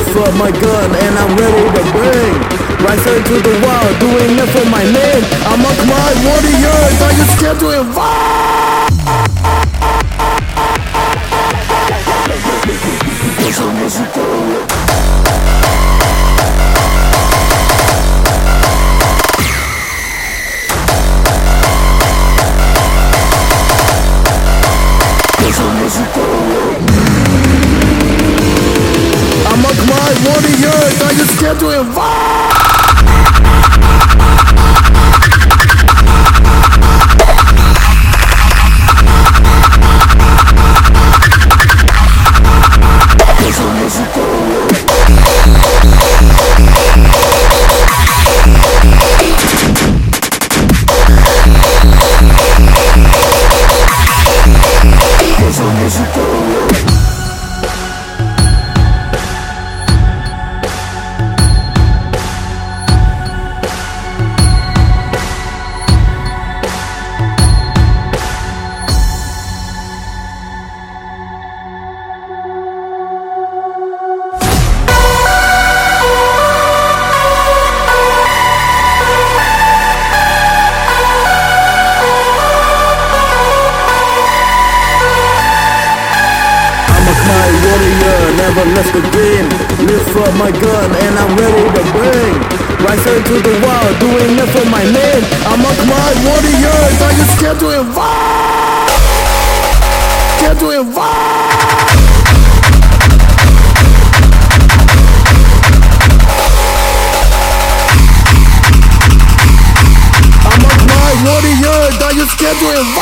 Lift up my gun and I'm ready to bang. Rise into the wild, doing it for my name. I'm a my warriors, are you scared to invade? I'm a my warriors, are you scared to invade? Never left the green. Lift up my gun and I'm ready to bang. Rise into the wild, doing it for my name. I'm a my warriors, are you scared to invade? Scared to invade? I'm a my warriors, are you scared to invade?